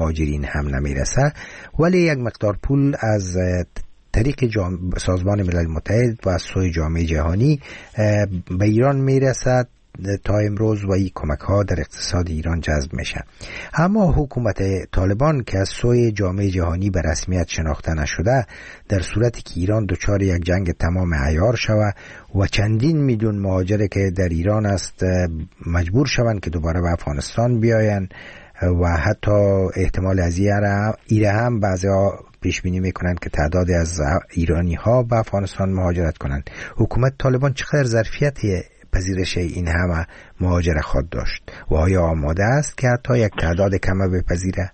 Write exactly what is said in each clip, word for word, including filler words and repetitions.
مهاجرین هم نمیرسه، ولی یک مقدار پول از طریق سازمان ملل متحد و از سوی جامعه جهانی به ایران میرسد تا امروز و این کمک ها در اقتصاد ایران جذب میشه. اما حکومت طالبان که از سوی جامعه جهانی به رسمیت شناخته نشده، در صورتی که ایران دچار یک جنگ تمام عیار شود و چندین میلیون مهاجر که در ایران است مجبور شوند که دوباره به افغانستان بیاین و حتی احتمال از ایره هم بعضی‌ها پیش بینی میکنند که تعدادی از ایرانی ها به افغانستان مهاجرت کنند. حکومت طالبان چقدر ظرفیت پذیرش این همه مهاجر خود داشت و آیا آماده است که حتی یک تعداد کمه بپذیره؟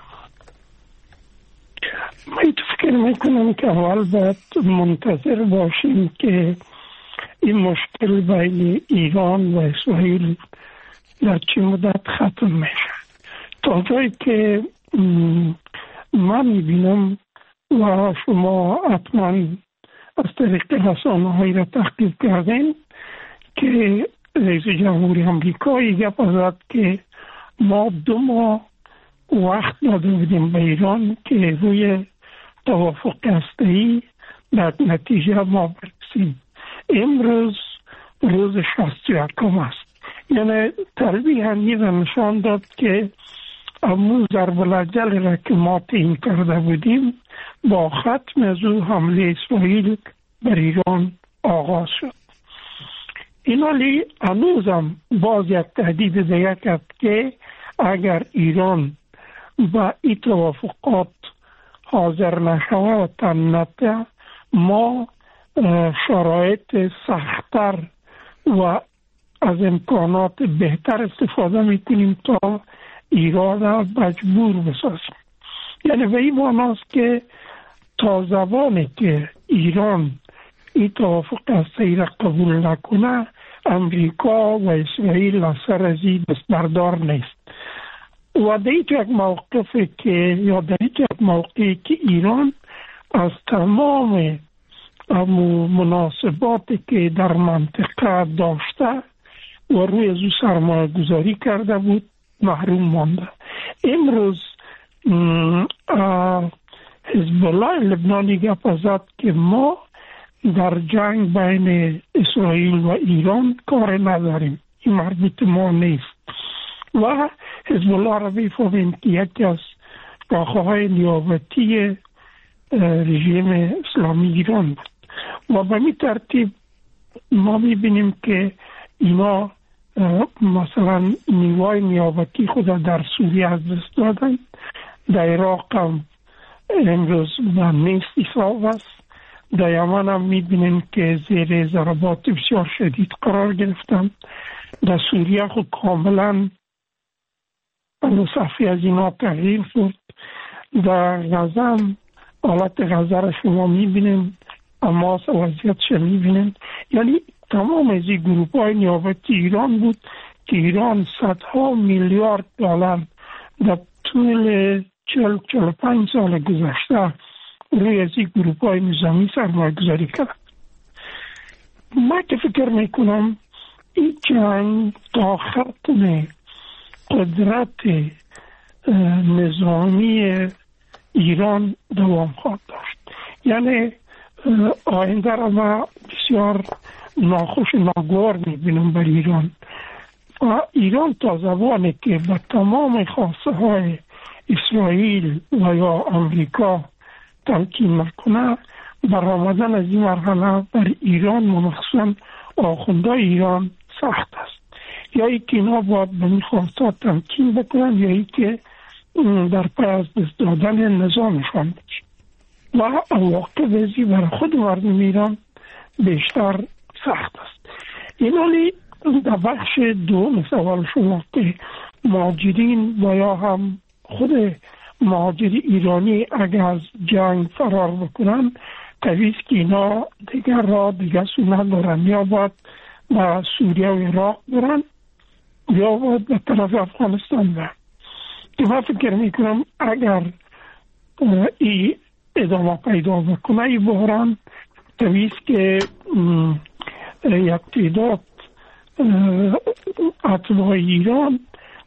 من فکر میکنم که اول باید منتظر باشیم که این مشکل بین ایران و اسرائیل در چه مدت ختم میشه. تا جایی که من میبینم و شما حتما از طریق رسانه‌های را تحقیق کردین که رئیس جمهوری آمریکا گپ زد که ما دو ماه وقت داده بودیم به ایران که روی توافق هسته‌ای در نتیجه ما برسیم. امروز روز شصت و یکم است، یعنی تلبیه نشان داد که امو ضرب الاجل را که ما تعیین کرده بودیم با ختم از او حمله اسرائیل بر ایران آغاز شد. این حالی هنوزم باز یک تهدید دیگه کرد که اگر ایران با این توافقات حاضر نشود و تن نده، ما شرایط سخت‌تر و از امکانات بهتر استفاده میکنیم تا ایران را مجبور بسازیم. یعنی به این معناست که تا زمانی که ایران این توافق هسته‌ای را قبول نکنه، امریکا و اسرائیل از سر از این دستبردار نیست و در یک موقفی که یا در یک موقعی که ایران از تمام مناسباتی که در منطقه داشته و روی از او سرمایه گذاری کرده بود محروم مانده. امروز حزب الله لبنانی گپ زد که ما در جنگ بین اسرائیل و ایران کار نداریم، این مربوط ما نیست و حزب الله را بیفهمیم که یکی از شاخه‌های نیابتی رژیم اسلامی ایران بود و به این ترتیب ما میبینیم که اینا مثلا نیروهای نیابتی خود در سوریه از دست دادن، در عراق هم امروز به نیست حساب است، در یمن هم میبینیم که زیر ضربات بسیار شدید قرار گرفتن، در سوریه خود کاملا صفحه از اینا تغییر شد، در غزه هم حالت غزه را شما میبینیم، اما وضعیتش میبینیم. یعنی تمام از این گروپ های نیابتی ایران بود که ایران صدها میلیارد دلار در طول چل چل پنج سال گذشته روی از این گروپ های نظامی سرمایه گذاری کرد. من که فکر میکنم این جنگ تا ختم قدرت نظامی ایران دوام خواهد داشت. یعنی آینده را ما بسیار ناخوش ناگوار میبینم بر ایران و ایران تا زمانی که به تمام خواسته های اسرائیل و یا امریکا تمکین نکنه، برآمدن از این مرحله بر ایران و مخصوصا آخونده ایران سخت است. یا ای که اینا باید به این خواسته تمکین بکنن یا ای که در پی از دست دادن نظامشان بشه و واقع بزی برای خود مردم ایران بیشتر سخت است. این حالی در بخش دوم سوال شما که مهاجرین و یا هم خود مهاجر ایرانی اگر از جنگ فرار بکنن، طبیعیست که اینا دیگر را دیگر سونه دارن، یا باید به سوریه و عراق برن یا باید به طرف افغانستان برن. که من فکر میکنم اگر ای ادامه پیدا بکنه ای بحران، طبیعیست که یک تعداد اتباع ایران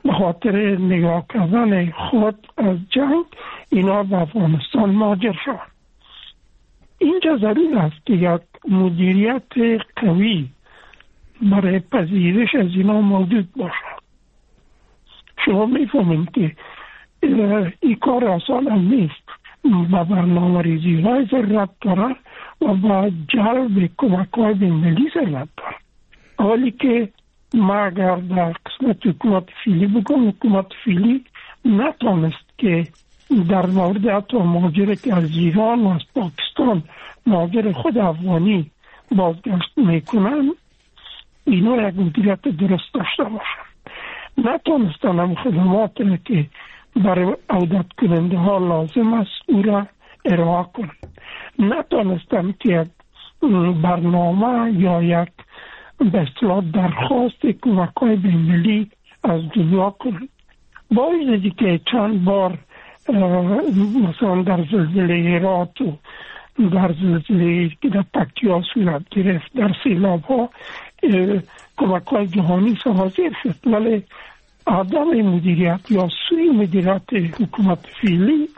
به خاطر نگاه کردن خود از جنگ اینا به افغانستان مهاجر شدن. اینجا ضرور است که یک مدیریت قوی برای پذیرش از اینا موجود باشد. شما میفهمید که این کار آسان هم نیست، با برنامه ریزی های ضرورت داره و با جلب کمک های بین‌المللی ضرورت داره. حالی که ما اگر در قسمت حکومت فعلی بگم، حکومت فعلی نتانست که در مورد حتی مهاجر که از ایران و از پاکستان مهاجر خود افغانی بازگشت میکنن اینا یک مدیریت درست داشته باشن. نتانستن هم خدمات که برای عودت کننده ها لازم است او را ارائه کنن. نتانستن که یک برنامه یا یک به اصطلاح درخواست کمک های بین‌المللی از دنیا کنن. با وجودی که چند بار مثلا در زلزله هرات و در زلزله که در پکتیا صورت گرفت، در سیلاب ها کمک های جهانی سرازیر شد، ولی عدم مدیریت یا سوی مدیریت حکومت فعلی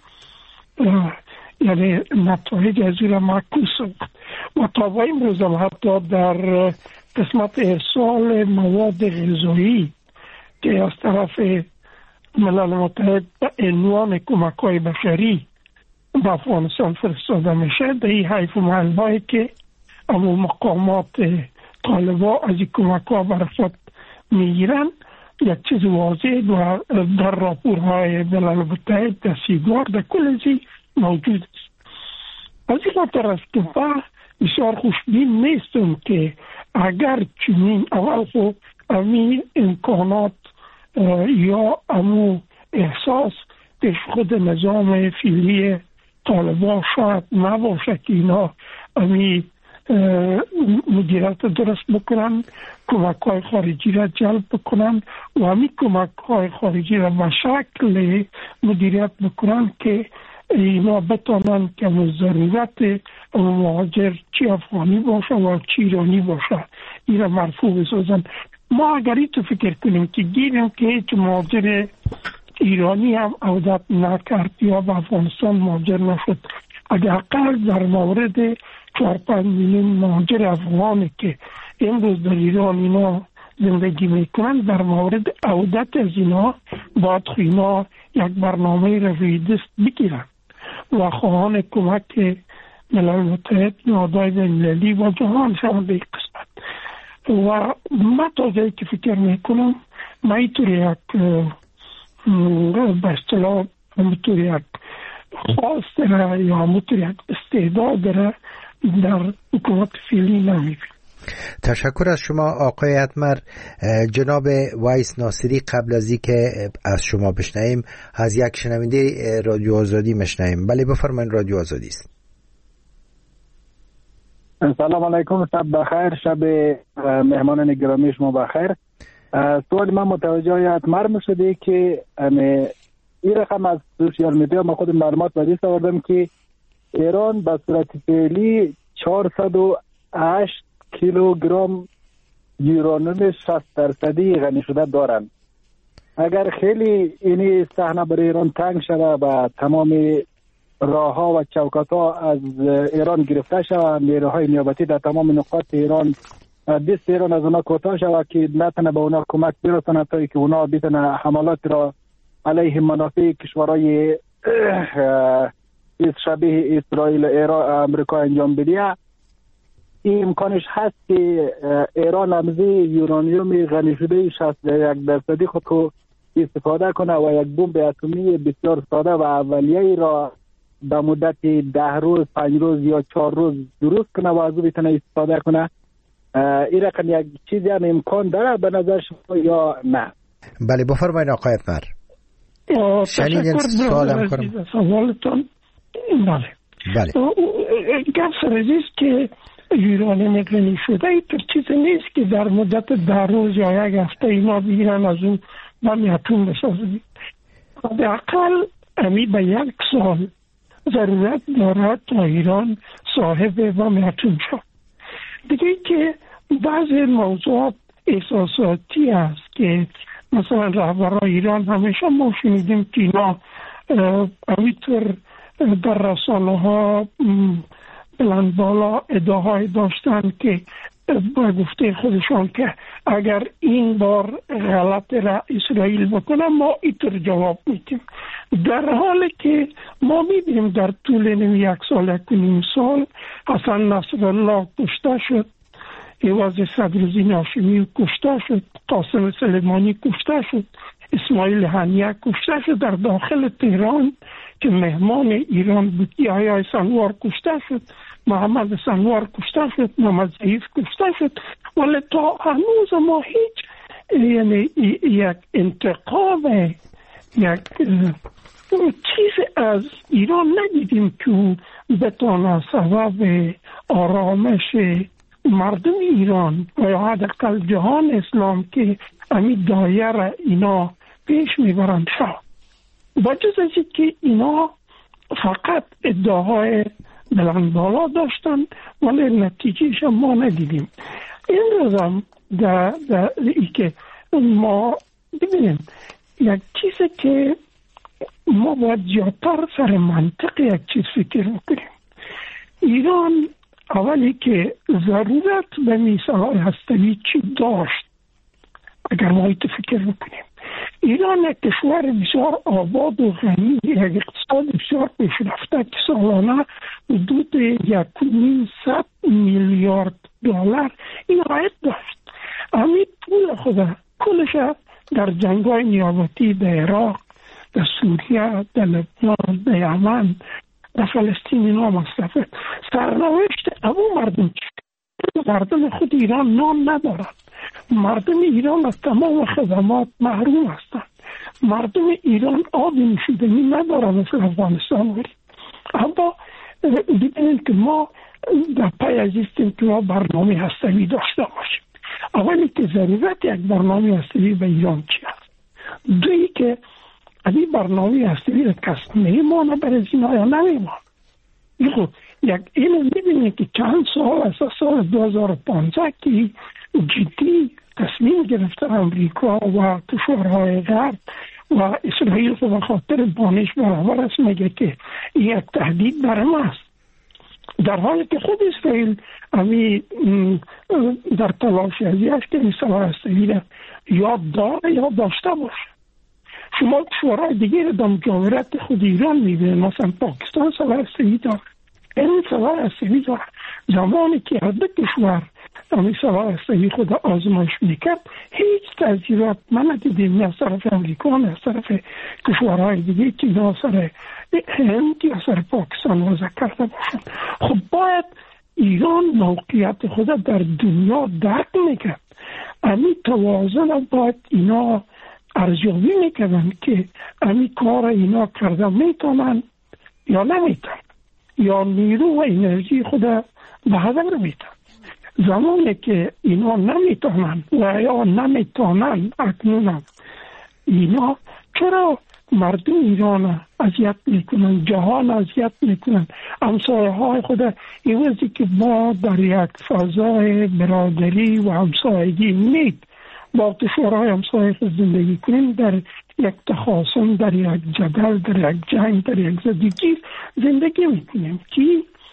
یعنی نتایج از این معکوس شد. و تا با امروز هم حتی در قسمت ارسال مواد غذایی که از طرف ملل متحد به عنوان کمک های بشری به افغانستان فرستاده میشه، در این حیف و محلهایی که اما مقامات طالبا از این کمک ها برای خود میگیرن یک چیز واضح و در راپورهای ملل متحد در سیگار در کل زی موجود است. از این خاطر است که من بسیار خوشبین نیستم که اگر چنین اول خود امین امکانات یا امو احساس پیش خود نظام فعلی طالبان شاید نباشه که اینا امی مدیریت درست بکنن، کمک های خارجی را جلب بکنن و امی کمک های خارجی را به شکل مدیریت بکنن که اینا بتانن که ضرورت مهاجر چی افغانی باشه و چی ایرانی باشه اینا مرفوع بسازن. ما اگر ای تو فکر کنیم که گیریم که هیچ مهاجر ایرانی هم عودت نکرد یا به افغانستان مهاجر نشد، اگر اقل در مورد چهار پنج میلیون مهاجر افغانی که امروز در ایران اینا زندگی میکنن در مورد عودت از اینا باید اینا یک برنامه را روی دست بگیرن و خواهان کمک ملل متحد نهادهای بین‌المللی و جهان شما به قسمت. و من تازه که فکر میکنم من اینطور یک به اصطلاح همونطور یک خواست داره یا همونطور یک استعداد داره در حکومت فعلی نمیبینم. تشکر از شما آقای اتمر. جناب وایس ناصری، قبل از اینکه از شما بشنویم از یک شنونده رادیو آزادی مشنویم. بله بفرمایید، رادیو آزادی است. سلام علیکم، شب بخیر، شب مهمانان گرامی شما بخیر. سوال من متوجه اتمر میشده که این رقم از سوشیال میدیا ما خود معلومات به دست آوردم که ایران به صورت فعلی چهارصد و هشت کیلوگرم یورانیم شصت درصدی غنی شده دارند. اگر خیلی این صحنه برای ایران تنگ شده و تمام راه ها و چوکات ها از ایران گرفته شود، نیروهای نیابتی در تمام نقاط ایران دست ایران از اونا کوتاه شود که نتونه به اونا کمک برسونه تا که اونا بتونه حملات را علیه منافع کشورهای شبیه اسرائیل ایران امریکا انجام بده، این امکانش هست که ایران امزی یورانیوم غنی شده شصت یک درصدی خود کو استفاده کنه و یک بمب اتمی بسیار ساده و اولیه را به مدت ده روز پنج روز یا چهار روز درست کنه و از او بتونه استفاده کنه. این رقم یک چیزی هم امکان داره به نظر شما یا نه؟ بله بفرمایید آقای اتمر. شنیدین سوالم کنم؟ سوالتون بله بله گفت سرزیست که یورانیم غنی شده ای تر چیز نیست که در مدت ده روز یا یک هفته اینا بگیرن از اون بم اتم بسازن. به اقل امی به یک سال ضرورت دارد تا ایران صاحب بم اتم شد. دیگه که بعضی موضوعات احساساتی است که مثلا رهبران ایران همیشه ما شنیدیم که اینا همینطور در رسانه ها بلند بالا ادعاهای داشتن که با گفته خودشان که اگر این بار غلط را اسرائیل بکنه ما اینطور جواب میدیم، در حالی که ما میبینیم در طول یک سال یک نیم سال حسن نصرالله کشته شد، ایواز صدرالدین هاشمی کشته شد، قاسم سلیمانی کشته شد، اسماعیل هنیه کشته شد، در داخل تهران که مهمان ایران بود یحیی سنوار کشته شد، محمد سنوار کشته شد، محمد ضعیف کشته شد، ولی تا هنوز ما هیچ یعنی یک انتقام یک چیز از ایران ندیدیم که بتونه سبب آرامش مردم ایران و یا حداقل جهان اسلام که امی دایره اینا پیش میبرند شد. با جز از که اینا فقط ادعاهای بلند بالا داشتن ولی نتیجهش ما ندیدیم. این روزم در ای که ما ببینیم یک چیزی که ما باید زیادتر سر منطق یک چیز فکر بکنیم. ایران اولی که ضرورت به میساهای هسته‌ای چی داشت اگر ما ایت فکر بکنیم، ایران یک کشور بسیار آباد و غنی، یک اقتصاد بسیار پیشرفته که سالانه حدود یک نیم صد میلیارد دلار این عاید داشت. همین پول خود کلش در جنگ‌های نیابتی در عراق، در سوریه، در لبنان، در یمن، در فلسطین اینا مصرفه. سرنوشت ابو مردم مردم خود ایران نان ندارد، مردم ایران از تمام خدمات محروم هستند، مردم ایران آب نوشیدنی ندارند مثل افغانستان ولی. اما ببینید که ما در پی ازیستیم که ما برنامه هسته‌ای داشته باشیم. اولی که ضرورت یک برنامه هسته‌ای به ایران چی است؟ دویی که این برنامه هسته‌ای را کس میمانه برای اینا یا نمیمانه. یک اینو میبینید که چند سال از سال دو هزار و پانزده که جدی تصمیم گرفته امریکا و کشورهای غرب و اسرائیل به خاطر بانش برابر است، میگه که یک تهدید بر ما است، در حالی که خود اسرائیل امی در تلاش ازیش که مثلا هسته‌ای را یاد داره یا داشته باشه. شما کشورهای دیگه در مجاورت خود ایران میبینید، مثلا پاکستان سلاح هسته‌ای داره، این سلاح هسته‌ای داره. زمانی که هر دو کشور امی سلاح هسته‌ای خود آزمایش میکرد هیچ تأثیرات من ندیدیم، نه از طرف امریکا نه از طرف کشورهای دیگه که نه از طرف هند یا از طرف پاکستان وضع کرده باشند. خب باید ایران موقعیت خود در دنیا درک میکرد، امی توازن باید اینا ارزیابی میکردن که امی کار اینا کرده میتونن یا نمیتونن، یا نیرو و انرژی خود به هدر میتونن. زمانی که اینا نمیتونن و یا نمیتونن اکنون اینا چرا مردم ایران اذیت میکنن، جهان اذیت میکنن، همسایه های خود ایوزی که ما در یک فضای برادری و همسایگی نید با کشورهای همسایه خود زندگی کنیم، در یک تخاصم، در یک جدل، در یک جنگ، در یک زدگی زندگی میکنیم که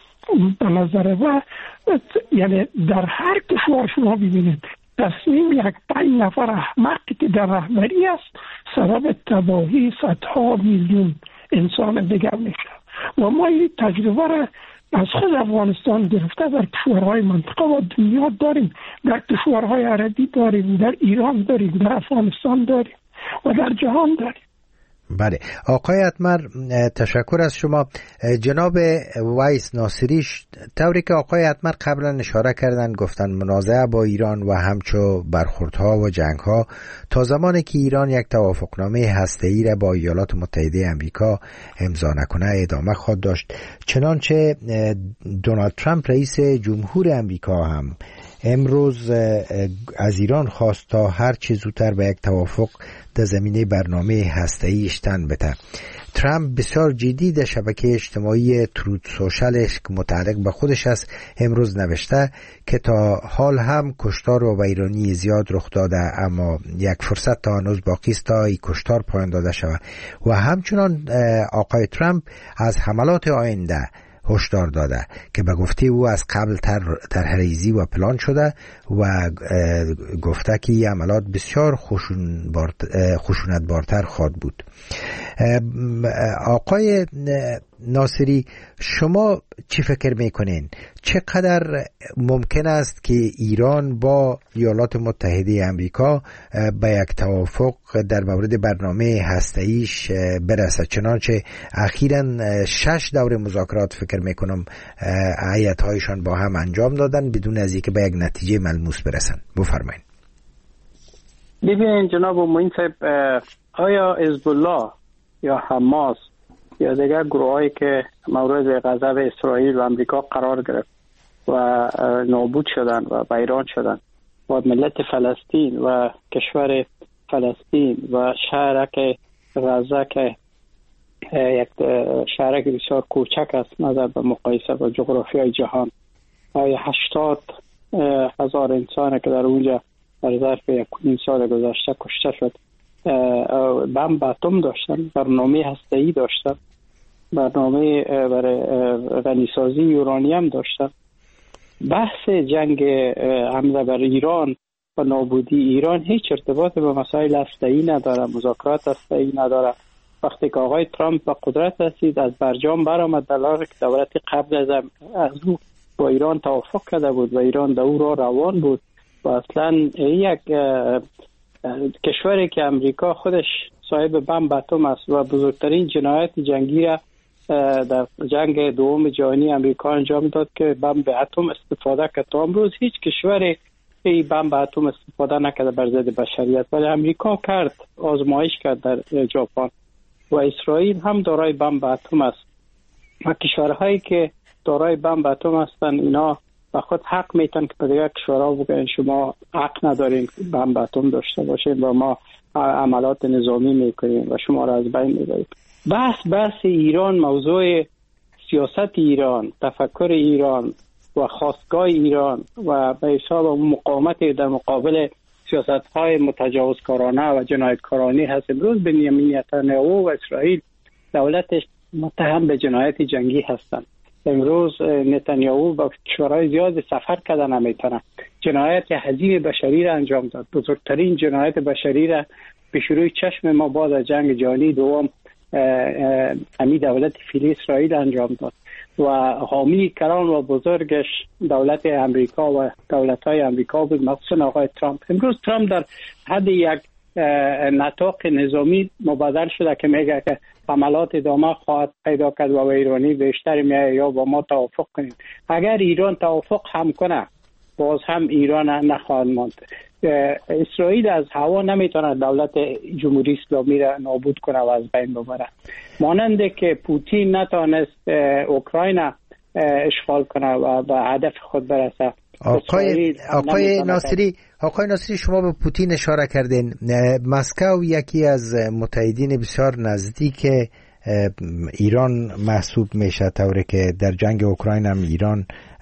به نظر و یعنی در هر کشور شما ببینید تصمیم یک پنج نفر احمقی که در رهبری است سبب تباهی صدها میلیون انسان دیگر میشه. و ما این تجربه را از خود افغانستان گرفته در کشورهای منطقه و دنیا داریم، در کشورهای عربی داریم، در ایران داریم، در افغانستان داریم و در جهان داریم. بله آقای اتمر، تشکر از شما. جناب ویس ناصریش، طوری که آقای اتمر قبلا اشاره کردن، گفتن منازعه با ایران و همچو برخوردها و جنگها تا زمانی که ایران یک توافقنامه هسته‌ای را با ایالات متحده آمریکا امضا نکنه ادامه خواهد داشت. چنانچه دونالد ترامپ رئیس جمهور آمریکا هم امروز از ایران خواست تا هر چه زودتر به یک توافق در زمینه برنامه هسته‌ای تن بده. ترامپ بسیار جدی در شبکه اجتماعی تروت سوشالش که متعلق به خودش است امروز نوشته که تا حال هم کشتار و ویرانی زیاد رخ داده، اما یک فرصت تا هنوز باقی است تا این کشتار پایان داده شود و همچنان آقای ترامپ از حملات آینده هشدار داده که به گفته او از قبل طرح‌ریزی و پلان شده و گفته که این عملات بسیار خشونت‌بارتر خواهد بود. آقای ناصری، شما چی فکر میکنین؟ چقدر ممکن است که ایران با ایالات متحده امریکا به یک توافق در مورد برنامه هسته‌ایش برسد؟ چنانچه اخیراً شش دور مذاکرات فکر میکنم هیئت‌هایشان با هم انجام دادن بدون از اینکه به یک نتیجه ملموس برسن. بفرمایید. ببینید جناب معین صاحب، آیا حزب الله یا حماس یا دیگر گروهایی که مورد غضب اسرائیل و امریکا قرار گرفت و نابود شدن و ویران شدن و ملت فلسطین و کشور فلسطین و شهرک غزه که یک شهرک بسیار کوچک است نظر به مقایسه با جغرافیای جهان، آیا هشتاد هزار انسان که در اونجا در ظرف یک نیم سال گذشته کشته شد، بمب اتم داشتن، برنامه هسته‌ای داشتن، برنامه برای غنیسازی یورانیم داشتن. بحث جنگ حمله بر ایران و نابودی ایران هیچ ارتباط به مسائل هسته‌ای نداره، مذاکرات هسته‌ای نداره. وقتی که آقای ترامپ به قدرت رسید از برجام برآمد در حالی که دولت قبل از از او با ایران توافق کرده بود و ایران در او را روان بود و اصلا یک کشوری که امریکا خودش صاحب بمب اتم است و بزرگترین جنایت جنگی را در جنگ دوم جهانی امریکا انجام داد که بمب اتم استفاده کرد. تا امروز هیچ کشوری این بمب اتم استفاده نکرده بر ضد بشریت، ولی امریکا کرد، آزمایش کرد در ژاپن و اسرائیل هم دارای بمب اتم است و کشورهایی که دارای بمب اتم هستن اینا و خود حق میتن که به دیگر کشورها بگن شما حق ندارین بمب اتم داشته باشین و ما عملات نظامی میکنیم و شما را از بین میبریم. بحث بحث ایران، موضوع سیاست ایران، تفکر ایران و خواستگاه ایران و به حساب مقاومت در مقابل سیاست‌های متجاوزکارانه و جنایتکارانه هست. امروز بنیامین نتانیاهو و اسرائیل دولتش متهم به جنایت جنگی هستند. امروز نتانیاهو با کشورهای زیاد سفر کردن نمیتونه. جنایت عظیم بشری را انجام داد، بزرگترین جنایت بشری را به شروع چشم ما بعد از جنگ جهانی دوم امی دولت فیلی اسرائیل انجام داد و حامی کران و بزرگش دولت امریکا و دولت‌های امریکا بود، مخصوصا آقای ترامپ. امروز ترامپ در حد یک نطاق نظامی مبادر شده که میگه که حملات ادامه خواهد پیدا کرد و ایرانی بیشتر میایه یا با ما توافق کنیم. اگر ایران توافق هم کنه باز هم ایران نخواهد ماند. اسرائیل از هوا نمیتونه دولت جمهوری اسلامی را نابود کنه و از بین ببره، مانند که پوتین نتونست اوکراین اشغال کنه و به هدف خود برسه. آقای آقای ناصری آقای ناصری شما به پوتین اشاره کردین. مسکو یکی از متحدین بسیار نزدیک ایران محسوب میشه، طوری که در جنگ اوکراین هم ایران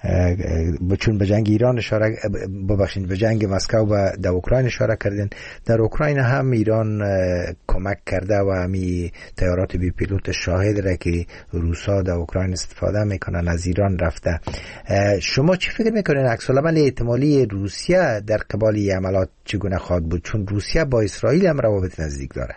چون به جنگ ایران اشاره ببخشید به جنگ مسکو و در اوکراین اشاره کردن، در اوکراین هم ایران کمک کرده و همی طیارات بی پیلوت شاهد را که روسا در اوکراین استفاده میکنن از ایران رفته. شما چی فکر میکنین عکس العمل احتمالی روسیه در قبال این عملات چگونه خواهد بود، چون روسیه با اسرائیل هم روابط نزدیک داره؟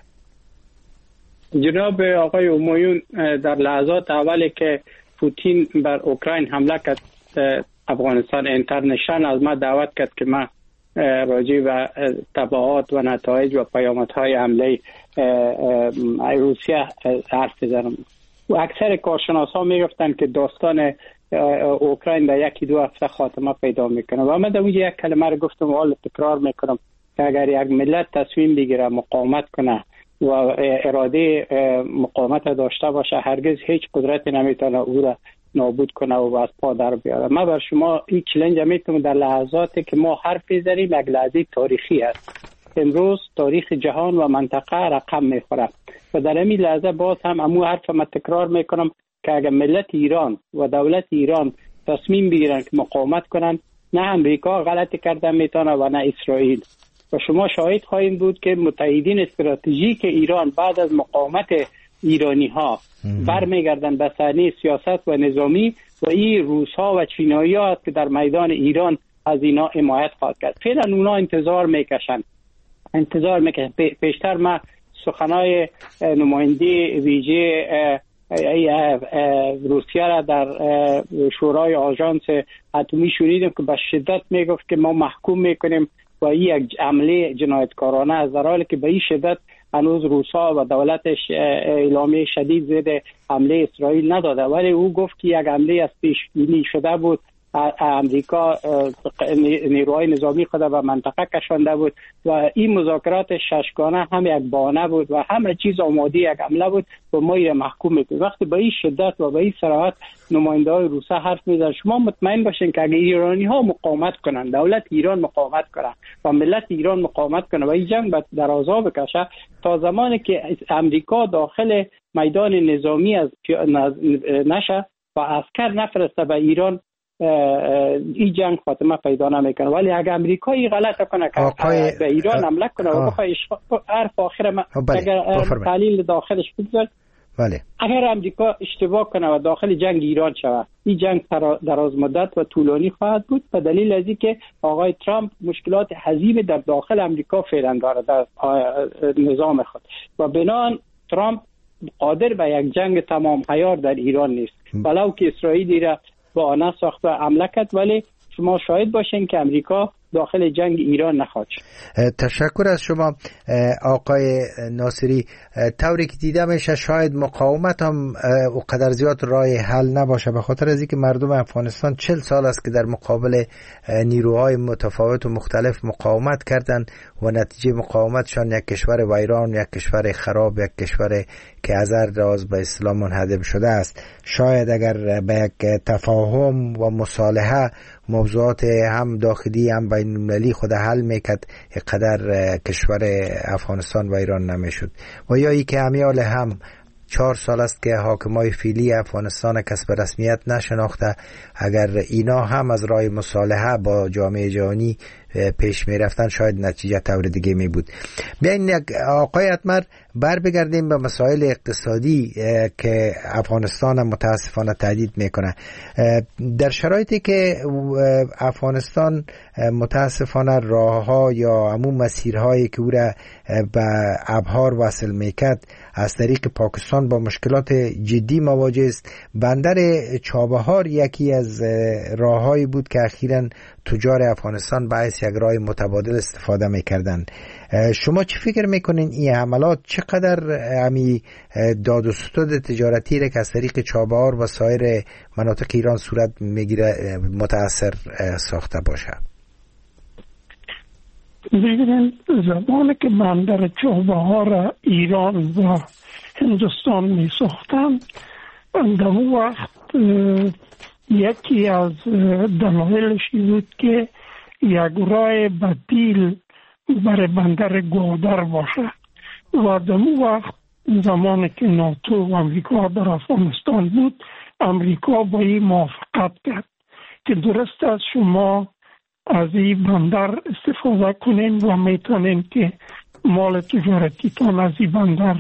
جناب آقای همایون، در لحظات اولی که پوتین بر اوکراین حمله کرد افغانستان اینترنشنال از ما دعوت کرد که ما راجع به تبعات و نتایج و پیامدهای حمله روسیه حرف بزنم. و اکثر کارشناسان میگفتن که داستان اوکراین در یکی دو هفته خاتمه پیدا میکنه و من در اونجا یک کلمه رو گفتم و حالا تکرار میکنم که اگر یک ملت تصمیم بگیره مقاومت کنه و اراده مقاومت داشته باشه هرگز هیچ قدرتی نمیتونه او را نابود کنه و از پا در بیاره. من بر شما این چالش میتونم در لحظاتی که ما حرف بزنیم یک لحظه تاریخی است. امروز تاریخ جهان و منطقه رقم میخوره و در این لحظه باز هم امو حرف ما تکرار میکنم که اگر ملت ایران و دولت ایران تصمیم بگیرن که مقاومت کنن، نه امریکا غلطی کردن میتونه و نه اسرائیل. و شما شاهد خواهید بود که متحدین استراتژیک ایران بعد از مقاومت ایرانی ها برمیگردن به صحنه سیاست و نظامی و این روس ها و چینایی ها که در میدان ایران از اینا حمایت خواهد کرد. فعلا اونا انتظار میکشن انتظار میکشن پیشتر ما سخنای نماینده ویژه روسیه را در شورای آژانس اتمی شنیدیم که به شدت میگفت که ما محکوم میکنیم و این یک حمله جنایتکارانه است، در حالی که به این شدت هنوز روسا و دولتش اعلامیه شدید ضد حمله اسرائیل نداده، ولی او گفت که یک حمله از پیش بینی شده بود. امریکا نیروهای نظامی خود به منطقه کشانده بود و این مذاکرات ششگانه هم یک بهانه بود و همه چیز آماده یک حمله بود و ما این محکوم میکنیم. وقتی به این شدت و به این صراحت نماینده های روسا حرف میزنن، شما مطمئن باشین که اگر ایرانی ها مقاومت کنن، دولت ایران مقاومت کنن و ملت ایران مقاومت کنه و این جنگ در آزا بکشه، تا زمانی که امریکا داخل میدان نظامی از نشه و عسکر نفرسته به ایران، این جنگ خاتمه پیدا نمیکنه. ولی اگر امریکایی غلط کنه که آقای... به ایران حمله کنه و بخواد حرف آخر ما اگر تحلیل داخلش بگذار، بله. اگر امریکا اشتباه کنه و داخل جنگ ایران شود، این جنگ دراز مدت و طولانی خواهد بود به دلیل از اینکه آقای ترامپ مشکلات عظیم در داخل امریکا فعلا داره در نظام خود و بنابراین ترامپ قادر به یک جنگ تمام عیار در ایران نیست، ولو که اسرائیلی را با آنها ساخت و حمله کرد، ولی شما شاهد باشین که امریکا داخل جنگ ایران نخواهد شد. تشکر از شما آقای ناصری. طوری که دیده میشه شاید مقاومت هم اونقدر زیاد راه حل نباشه، به خاطر از اینکه مردم افغانستان چهل سال است که در مقابل نیروهای متفاوت و مختلف مقاومت کردند و نتیجه مقاومتشان یک کشور ویران، یک کشور خراب، یک کشور که از هر راز به اسلام منهدم شده است. شاید اگر به یک تفاهم و مصالحه موضوعات هم داخلی هم بین المللی خود حل میکرد، اینقدر کشور افغانستان و ایران نمیشد. و یا ای که همیال هم چهار سال است که حاکمای فعلی افغانستان کسب رسمیت نشناخته، اگر اینا هم از راه مصالحه با جامعه جهانی پیش می رفتن شاید نتیجه طور دیگه می بود. بیاین آقای اتمر بر بگردیم به مسائل اقتصادی که افغانستان متاسفانه تهدید میکنه. در شرایطی که افغانستان متاسفانه راهها یا عموم مسیرهایی که او را به ابحار وصل میکرد از طریق پاکستان با مشکلات جدی مواجه است، بندر چابهار یکی از راههایی بود که اخیراً تجار افغانستان باعث یک راه متبادل استفاده میکردن. شما چی فکر میکنین این حملات چقدر همی داد و ستد تجارتی را که از طریق چابهار و سایر مناطق ایران صورت میگیره متاثر ساخته باشه؟ ببینید زمانی که بندر چابهار ایران و هندوستان می ساختن، در اون وقت یکی از دلایلش بود که یک راه بدیل برای بندر گودر باشه و در اون وقت زمانی که ناتو و امریکا در افغانستان بود، امریکا با این موافقت کرد که درست است شما از این بندر استفاده کنین و میتونین که مال تجارتی تان از این بندر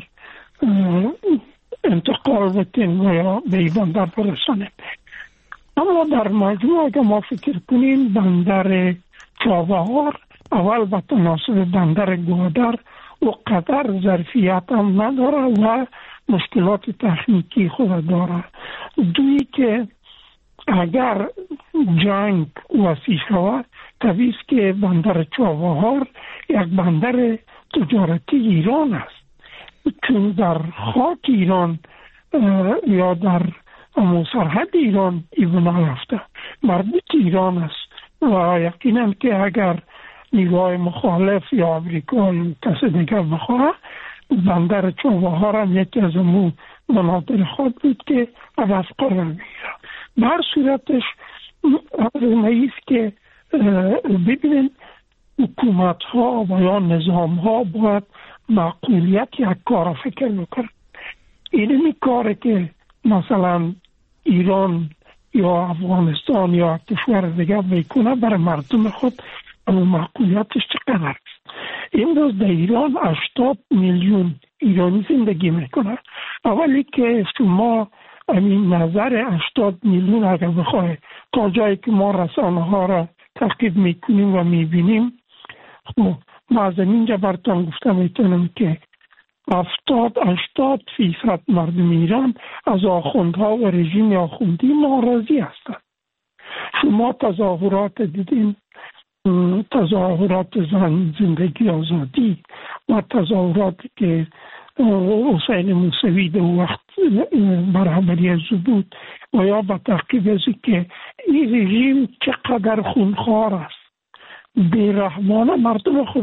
انتقال بتین و یا به این بندر برسانین. اما در مجموع اگر ما فکر کنیم بندر چابهار اول به تناسب بندر گودر و قدر ظرفیت هم نداره و مشکلات تکنیکی خود داره. دویی که اگر جنگ وسیع شود طبیعی است که بندر چابهار یک بندر تجارتی ایران است، چون در خاک ایران یا در سرحد ایران این بنا رفته مربوط ایران است و یقینا که اگر نیروهای مخالف یا امریکا یا کسی دیگر بخواه، بندر چابهار هم یکی از امو مناطق خود بود که عوض قرار میگیره. بر صورتش نیست که ببینید حکومت ها و یا نظام ها باید معقولیت یک کار فکر میکنن. اینمی کاره که مثلا ایران یا افغانستان یا کشور دیگه میکنه برای مردم خود معقولیتش چقدر است؟ امروز در ایران هشتاد میلیون ایرانی زندگی میکنه. اولی که شما این نظر هشتاد میلیون اگر بخواه تا جایی که ما رسانه ها را تعقیب میکنیم و میبینیم، خب ما از اینجا براتون گفته میتونم که هفتاد هشتاد فیصد مردم ایران از آخوندها و رژیم آخوندی ناراضی هستند. شما تظاهرات دیدین، تظاهرات زن زندگی آزادی و تظاهراتی که حسین موسوی در وقت برابری زبود و یا به تعقیب ازی که این رژیم چقدر خونخوار است، بیرحمانه مردم خود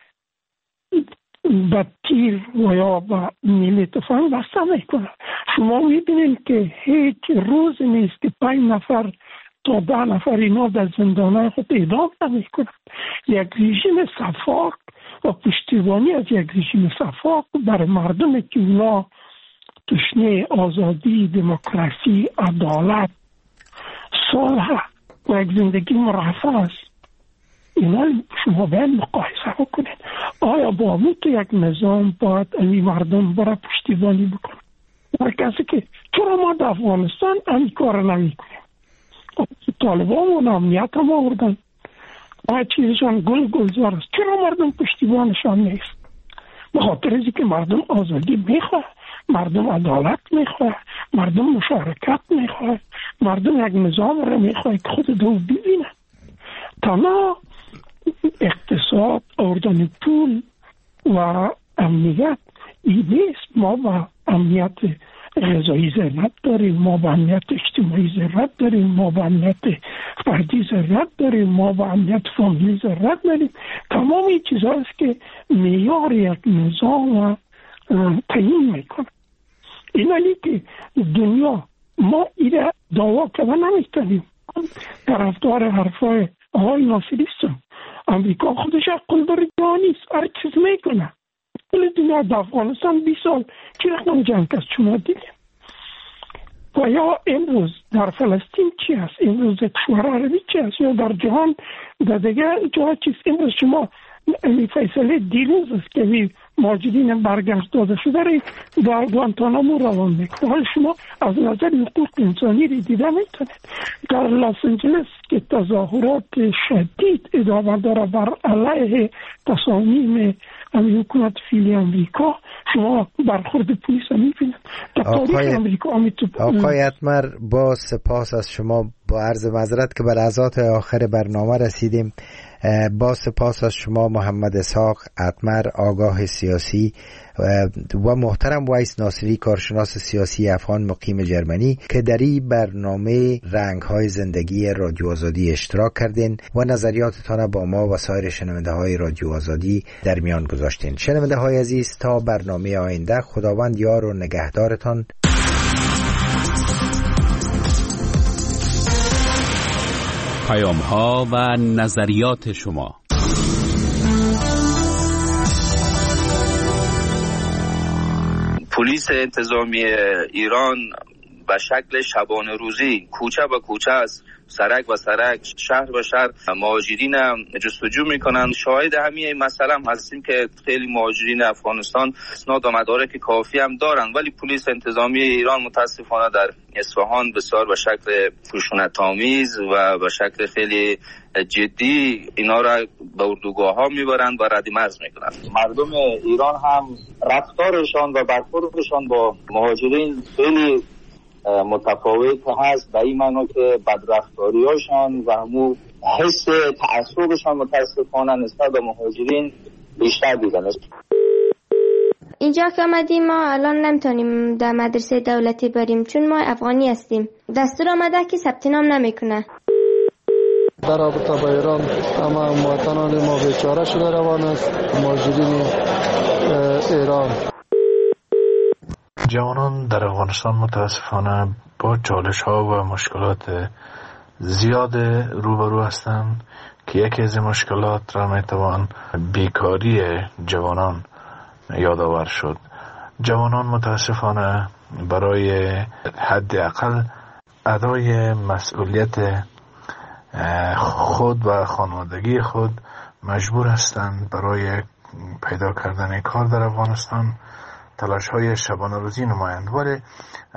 به تیر و یا به میلی تفنگ بسته میکنه. شما میبینید که هیچ روز نیست که پنج نفر تا ده نفر اینا در زندانه خود اعدام نمیکنن. یک رژیم صفاق و پشتیبانی از یک رژیم صفاق برای مردم که اونا تشنه آزادی، دموکراسی، عدالت، صلح و یک زندگی مرفه است، اینا شما باید مقایسه بکنید. آیا با همون تو یک نظام باید این مردم برای پشتیبانی بکنن؟ و کسی که چرا ما در افغانستان این کار نمی کنیم؟ طالبان و امنیت هم آوردن، آیا چیزشان گل گلزار است، چرا مردم پشتیبانشان نیست؟ به خاطر ازی که مردم آزادی میخواه، مردم عدالت میخواه، مردم مشارکت میخواه، مردم یک نظام را میخواه که خود دو ببینن. تنها اقتصاد، آوردن پول و امنیت این نیست. ما با امنیت غذایی ضرورت داریم، ما با امنیت اجتماعی ضرورت داریم، ما با امنیت فردی ضرورت داریم، ما با امنیت فامیلی ضرورت داریم. تمام این چیزا است که معیار یک نظام تعیین میکنه. اینالی که دنیا ما ایره دعوا کنه نمیتونیم. طرفدار حرفای آقای ناصری هستم. امریکا خودش قلدر جهانی است، هر چیز میکنه. کل دنیا در افغانستان بیست سال چی رقم جنگ است شما دیدیم؟ و یا امروز در فلسطین چی است؟ امروز در کشور عربی چی است؟ یا در جهان در دیگه جا چیست؟ امروز شما این فیصله دیروز است که این مهاجرین برگشت داده شده را در گوانتانامو روان میکنه. حال شما از نظر حقوق انسانی را دیده میتونید. در لس آنجلس که تظاهرات شدید ادامه داره بر علیه تصامیم حکومت فعلی امریکا، شما برخورد پلیس را میبینید. در تاریخ امریکا آقای اتمر، با سپاس از شما، با عرض معذرت که بر لحظات آخر برنامه رسیدیم. با سپاس از شما محمد اسحاق اتمر، آگاه سیاسی، و محترم ویس ناصری، کارشناس سیاسی افغان مقیم جرمنی، که در این برنامه رنگ‌های زندگی رادیو آزادی اشتراک کردین و نظریاتتان با ما و سایر شنونده های رادیو آزادی در میان گذاشتین. شنونده های عزیز، تا برنامه آینده، خداوند یار و نگهدارتان. پیام‌ها و نظریات شما. پلیس انتظامی ایران به شکل شبانه روزی کوچه به کوچه از سرک و سرک، شهر به شهر مهاجرین جستجو میکنن. شاهد همین مسئله هم هستیم که خیلی مهاجرین افغانستان اسناد و مدارک کافی هم دارن، ولی پلیس انتظامی ایران متاسفانه در اصفهان بسیار به شکل خشونت‌آمیز و به شکل خیلی جدی اینا را به اردوگاه ها میبرند و ردیمرز میکنند. مردم ایران هم رفتارشان و برخوردشان با مهاجرین خیلی متفاوت هست، به این معنا که بدرفتاریاشان و همون حس تعصبشان متاسفانه نسبت به مهاجرین بیشتر دیدن است. اینجا که آمدیم ما الان نمیتونیم در مدرسه دولتی بریم چون ما افغانی هستیم. دستور آمده که ثبت نام نمیکنه. در رابطه با ایران اما مواطنان ما بیچاره شده روان است، مهاجرین ایران. جوانان در افغانستان متاسفانه با چالش ها و مشکلات زیاد روبرو هستند که یکی از مشکلات را میتوان بیکاری جوانان یادآور شد. جوانان متاسفانه برای حداقل ادای مسئولیت خود و خانوادگی خود مجبور هستند برای پیدا کردن کار در افغانستان تلاش های شبانه روزی نمایند، ولی